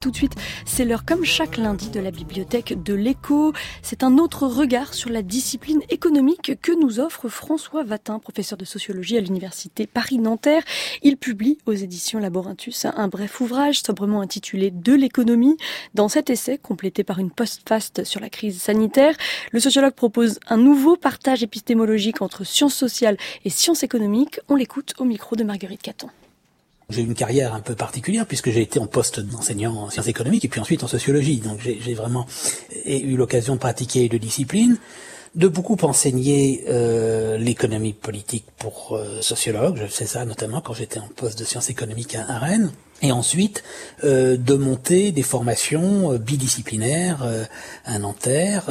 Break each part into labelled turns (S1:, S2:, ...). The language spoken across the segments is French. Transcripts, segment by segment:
S1: Tout de suite, c'est l'heure comme chaque lundi de la bibliothèque de l'Écho. C'est un autre regard sur la discipline économique que nous offre François Watin, professeur de sociologie à l'université Paris-Nanterre. Il publie aux éditions Laborintus un bref ouvrage sobrement intitulé « De l'économie ». Dans cet essai, complété par une postface sur la crise sanitaire, le sociologue propose un nouveau partage épistémologique entre sciences sociales et sciences économiques. On l'écoute au micro de Marguerite Caton.
S2: J'ai eu une carrière un peu particulière puisque j'ai été en poste d'enseignant en sciences économiques et puis ensuite en sociologie. Donc j'ai vraiment eu l'occasion de pratiquer les deux disciplines, de beaucoup enseigner l'économie politique pour sociologues. Je faisais ça notamment quand j'étais en poste de sciences économiques à Rennes. Et ensuite, de monter des formations bidisciplinaires à Nanterre,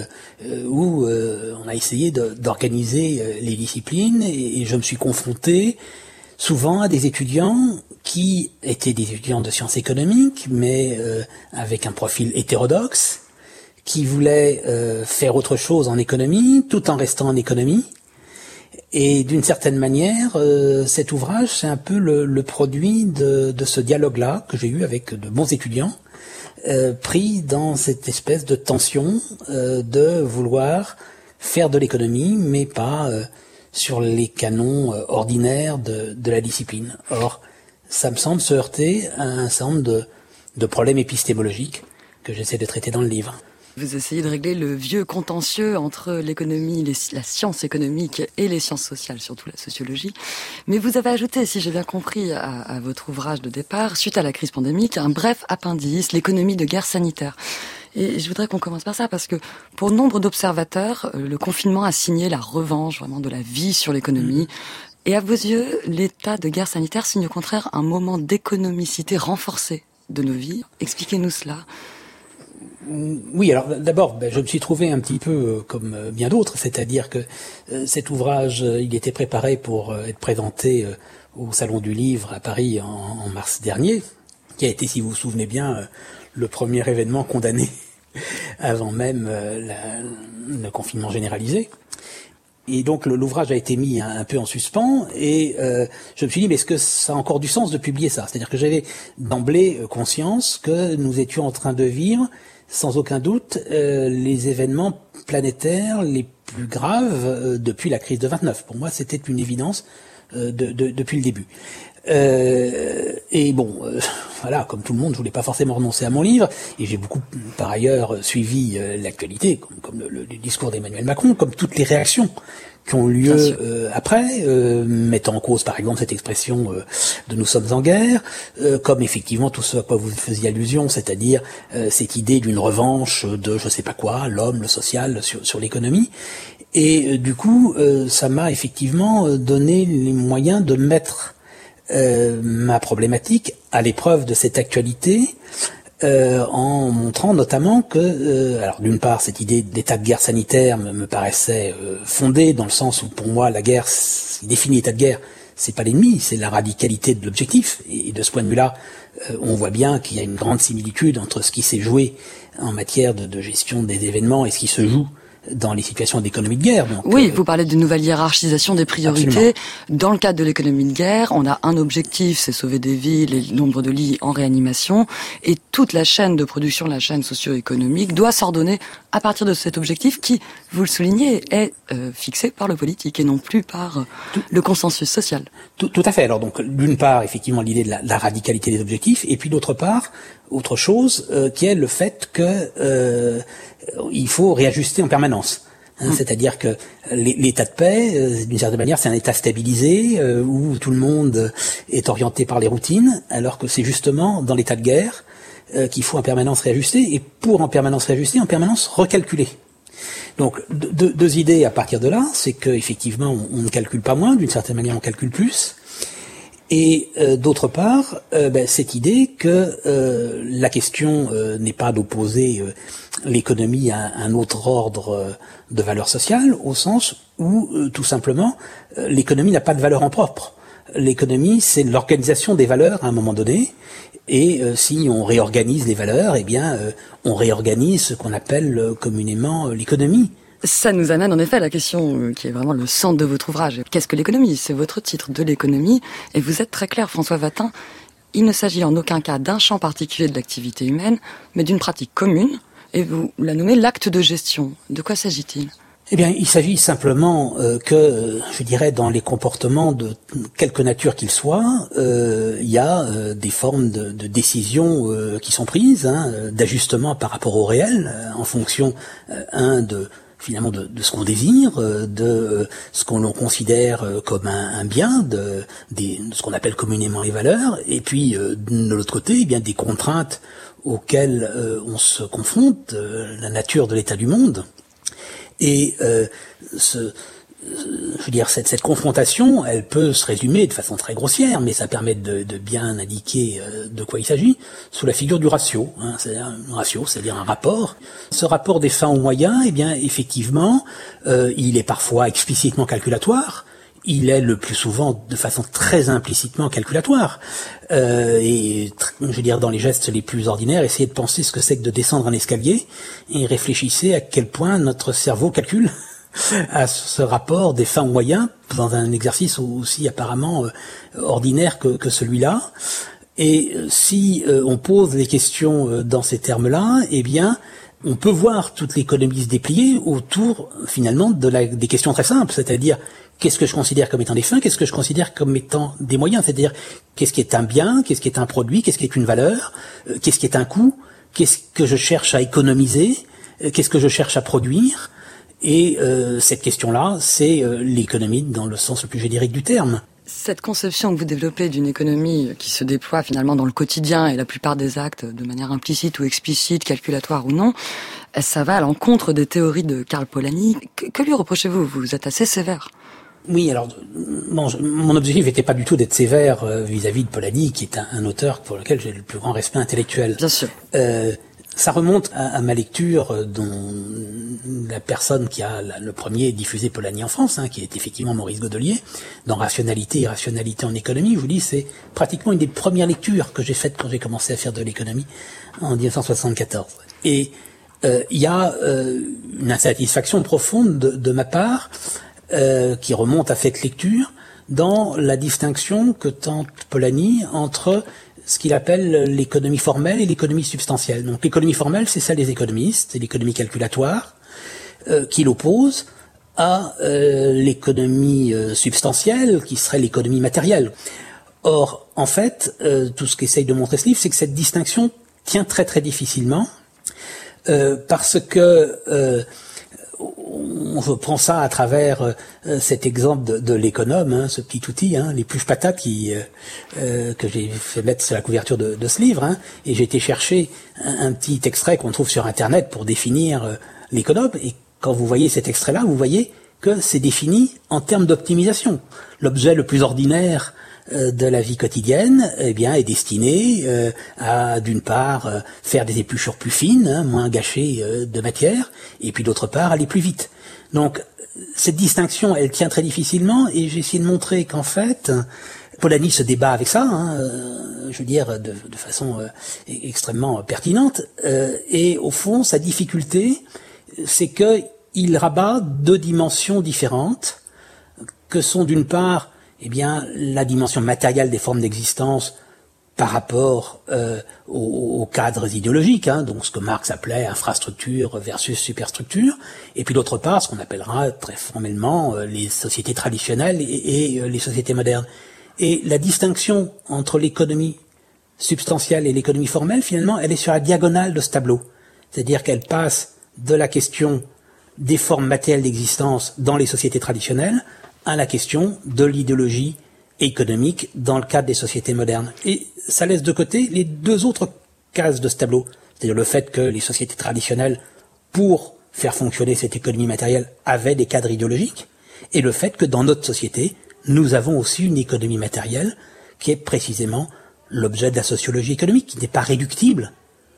S2: où on a essayé d'organiser les disciplines et je me suis confronté souvent à des étudiants qui étaient des étudiants de sciences économiques, mais avec un profil hétérodoxe, qui voulaient faire autre chose en économie, tout en restant en économie. Et d'une certaine manière, cet ouvrage, c'est un peu le produit de ce dialogue-là que j'ai eu avec de bons étudiants, pris dans cette espèce de tension de vouloir faire de l'économie, mais pas sur les canons ordinaires de la discipline. Or, ça me semble se heurter à un certain nombre de problèmes épistémologiques que j'essaie de traiter dans le livre.
S3: Vous essayez de régler le vieux contentieux entre l'économie, la science économique et les sciences sociales, surtout la sociologie. Mais vous avez ajouté, si j'ai bien compris, à votre ouvrage de départ, suite à la crise pandémique, un bref appendice, l'économie de guerre sanitaire. Et je voudrais qu'on commence par ça, parce que pour nombre d'observateurs, le confinement a signé la revanche vraiment de la vie sur l'économie. Et à vos yeux, l'état de guerre sanitaire signe au contraire un moment d'économicité renforcée de nos vies. Expliquez-nous cela.
S2: Oui, alors d'abord, je me suis trouvé un petit peu comme bien d'autres, c'est-à-dire que cet ouvrage, il était préparé pour être présenté au Salon du Livre à Paris en mars dernier, qui a été, si vous vous souvenez bien, le premier événement condamné avant même le confinement généralisé. Et donc l'ouvrage a été mis un peu en suspens et je me suis dit mais est-ce que ça a encore du sens de publier ça ? C'est-à-dire que j'avais d'emblée conscience que nous étions en train de vivre sans aucun doute les événements planétaires les plus graves depuis la crise de 29. Pour moi c'était une évidence depuis le début. Et bon, voilà, comme tout le monde, je voulais pas forcément renoncer à mon livre, et j'ai beaucoup, par ailleurs, suivi l'actualité, comme le discours d'Emmanuel Macron, comme toutes les réactions qui ont eu lieu après, mettant en cause, par exemple, cette expression de « nous sommes en guerre », comme effectivement tout ce à quoi vous faisiez allusion, c'est-à-dire cette idée d'une revanche de je sais pas quoi, l'homme, le social, sur l'économie. Et du coup, ça m'a effectivement donné les moyens de mettre ma problématique à l'épreuve de cette actualité en montrant notamment que, alors d'une part, cette idée d'état de guerre sanitaire me paraissait fondée dans le sens où pour moi la guerre, ce qui définit l'état de guerre, c'est pas l'ennemi, c'est la radicalité de l'objectif. Et de ce point de vue-là, on voit bien qu'il y a une grande similitude entre ce qui s'est joué en matière de gestion des événements et ce qui se joue dans les situations d'économie de guerre. Donc,
S3: oui, vous parlez d'une nouvelle hiérarchisation des priorités. Absolument. Dans le cadre de l'économie de guerre, on a un objectif, c'est sauver des vies, le nombre de lits en réanimation, et toute la chaîne de production, la chaîne socio-économique, doit s'ordonner à partir de cet objectif qui, vous le soulignez, est fixé par le politique et non plus par le consensus social.
S2: Tout à fait. Alors donc, d'une part, effectivement, l'idée de la radicalité des objectifs, et puis d'autre part, autre chose qui est le fait que il faut réajuster en permanence. C'est-à-dire que l'état de paix, d'une certaine manière, c'est un état stabilisé où tout le monde est orienté par les routines, alors que c'est justement dans l'état de guerre qu'il faut en permanence réajuster, et pour en permanence réajuster, en permanence recalculer. Donc deux idées à partir de là, c'est que effectivement on ne calcule pas moins, d'une certaine manière on calcule plus. Et d'autre part, cette idée que la question n'est pas d'opposer l'économie à un autre ordre de valeurs sociales, au sens où, tout simplement, l'économie n'a pas de valeur en propre. L'économie, c'est l'organisation des valeurs à un moment donné, et si on réorganise les valeurs, eh bien, on réorganise ce qu'on appelle communément l'économie.
S3: Ça nous amène en effet à la question qui est vraiment le centre de votre ouvrage. Qu'est-ce que l'économie ? C'est votre titre, de l'économie. Et vous êtes très clair, François Watin. il ne s'agit en aucun cas d'un champ particulier de l'activité humaine, mais d'une pratique commune, et vous la nommez l'acte de gestion. De quoi s'agit-il ?
S2: Eh bien, il s'agit simplement je dirais, dans les comportements de quelque nature qu'ils soient, il y a des formes de décisions qui sont prises, d'ajustement par rapport au réel, en fonction, finalement de ce qu'on désire, de ce qu'on considère comme un bien, de ce qu'on appelle communément les valeurs, et puis de l'autre côté, eh bien des contraintes auxquelles on se confronte, la nature de l'état du monde. Et cette confrontation, elle peut se résumer de façon très grossière, mais ça permet de bien indiquer de quoi il s'agit, sous la figure du ratio. C'est-à-dire un ratio, c'est-à-dire un rapport. Ce rapport des fins aux moyens, eh bien, effectivement, il est parfois explicitement calculatoire. Il est le plus souvent de façon très implicitement calculatoire. Dans les gestes les plus ordinaires, essayez de penser ce que c'est que de descendre un escalier et réfléchissez à quel point notre cerveau calcule à ce rapport des fins aux moyens dans un exercice aussi apparemment ordinaire que celui-là. Et si on pose les questions dans ces termes-là, eh bien, on peut voir toute l'économie se déplier autour, finalement, des questions très simples, c'est-à-dire qu'est-ce que je considère comme étant des fins, qu'est-ce que je considère comme étant des moyens, c'est-à-dire qu'est-ce qui est un bien, qu'est-ce qui est un produit, qu'est-ce qui est une valeur, qu'est-ce qui est un coût, qu'est-ce que je cherche à économiser, qu'est-ce que je cherche à produire. Et cette question-là, c'est l'économie dans le sens le plus générique du terme.
S3: Cette conception que vous développez d'une économie qui se déploie finalement dans le quotidien et la plupart des actes de manière implicite ou explicite, calculatoire ou non, ça va à l'encontre des théories de Karl Polanyi. Que lui reprochez-vous ? Vous êtes assez sévère.
S2: Oui, alors mon objectif n'était pas du tout d'être sévère vis-à-vis de Polanyi, qui est un auteur pour lequel j'ai le plus grand respect intellectuel.
S3: Bien sûr.
S2: Ça remonte à ma lecture dont la personne qui a le premier diffusé Polanyi en France, qui est effectivement Maurice Godelier, dans Rationalité et Rationalité en économie. Je vous dis, c'est pratiquement une des premières lectures que j'ai faites quand j'ai commencé à faire de l'économie en 1974. Et il y a une insatisfaction profonde de ma part qui remonte à cette lecture dans la distinction que tente Polanyi entre ce qu'il appelle l'économie formelle et l'économie substantielle. Donc l'économie formelle, c'est celle des économistes, c'est l'économie calculatoire, qu'il oppose à l'économie substantielle, qui serait l'économie matérielle. Or, en fait, tout ce qu'essaye de montrer ce livre, c'est que cette distinction tient très très difficilement, parce que je prends ça à travers cet exemple de l'économe, ce petit outil, les pluches patates que j'ai fait mettre sur la couverture de ce livre, et j'ai été chercher un petit extrait qu'on trouve sur Internet pour définir l'économe, et quand vous voyez cet extrait-là, vous voyez que c'est défini en termes d'optimisation. L'objet le plus ordinaire de la vie quotidienne, eh bien, est destiné à, d'une part, faire des épluchures plus fines, moins gâchées de matière, et puis d'autre part, aller plus vite. Donc, cette distinction, elle tient très difficilement, et j'ai essayé de montrer qu'en fait, Polanyi se débat avec ça, je veux dire, de façon extrêmement pertinente, et au fond, sa difficulté, c'est que il rabat deux dimensions différentes, que sont d'une part, eh bien, la dimension matérielle des formes d'existence par rapport aux cadres idéologiques, donc ce que Marx appelait infrastructure versus superstructure, et puis d'autre part, ce qu'on appellera très formellement les sociétés traditionnelles et les sociétés modernes. Et la distinction entre l'économie substantielle et l'économie formelle, finalement, elle est sur la diagonale de ce tableau. C'est-à-dire qu'elle passe de la question des formes matérielles d'existence dans les sociétés traditionnelles à la question de l'idéologie économique dans le cadre des sociétés modernes. Et ça laisse de côté les deux autres cases de ce tableau, c'est-à-dire le fait que les sociétés traditionnelles, pour faire fonctionner cette économie matérielle, avaient des cadres idéologiques, et le fait que dans notre société, nous avons aussi une économie matérielle qui est précisément l'objet de la sociologie économique, qui n'est pas réductible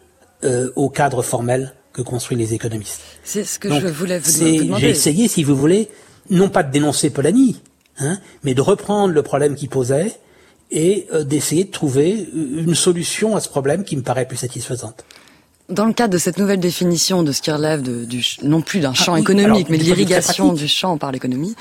S2: au cadre formel que construisent les économistes.
S3: C'est ce que je voulais vous demander.
S2: J'ai essayé, si vous voulez, non pas de dénoncer Polanyi, mais de reprendre le problème qu'il posait et d'essayer de trouver une solution à ce problème qui me paraît plus satisfaisante.
S3: Dans le cadre de cette nouvelle définition de ce qui relève non plus d'un champ économique, mais de l'irrigation du champ par l'économie,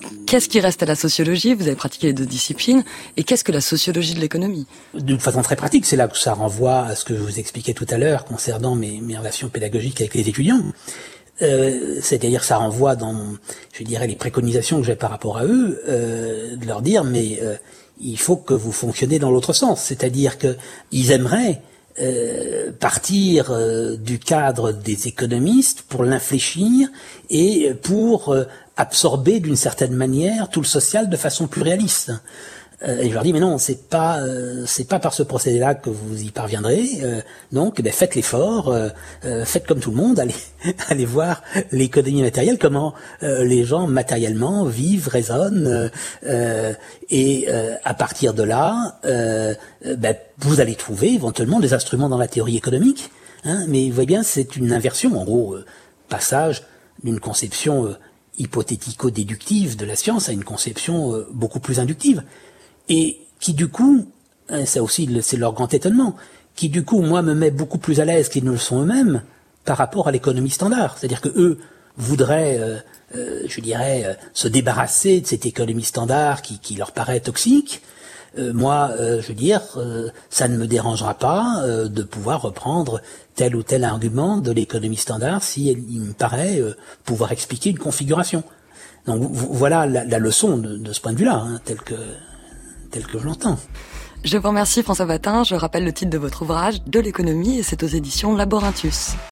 S3: qu'est-ce qui reste à la sociologie? Vous avez pratiqué les deux disciplines. Et qu'est-ce que la sociologie de l'économie?
S2: D'une façon très pratique, c'est là que ça renvoie à ce que je vous expliquais tout à l'heure concernant mes relations pédagogiques avec les étudiants. C'est-à-dire ça renvoie dans, je dirais, les préconisations que j'ai par rapport à eux, de leur dire mais il faut que vous fonctionnez dans l'autre sens, c'est-à-dire que ils aimeraient partir du cadre des économistes pour l'infléchir et pour absorber d'une certaine manière tout le social de façon plus réaliste. Et je leur dis mais non, c'est pas par ce procédé-là que vous y parviendrez. Donc, faites l'effort, faites comme tout le monde, allez voir l'économie matérielle, comment les gens matériellement vivent, raisonnent, et à partir de là, vous allez trouver éventuellement des instruments dans la théorie économique. Mais vous voyez bien, c'est une inversion, en gros, passage d'une conception hypothético-déductive de la science à une conception beaucoup plus inductive. Et qui du coup, ça aussi c'est leur grand étonnement, qui du coup moi me met beaucoup plus à l'aise qu'ils ne le sont eux-mêmes par rapport à l'économie standard. C'est-à-dire que eux voudraient, je dirais, se débarrasser de cette économie standard qui leur paraît toxique. Moi, je veux dire, ça ne me dérangera pas de pouvoir reprendre tel ou tel argument de l'économie standard si il me paraît pouvoir expliquer une configuration. Donc voilà la leçon de ce point de vue-là, tel que je l'entends.
S3: Je vous remercie François Watin. Je rappelle le titre de votre ouvrage, De l'économie, et c'est aux éditions Laborinthus.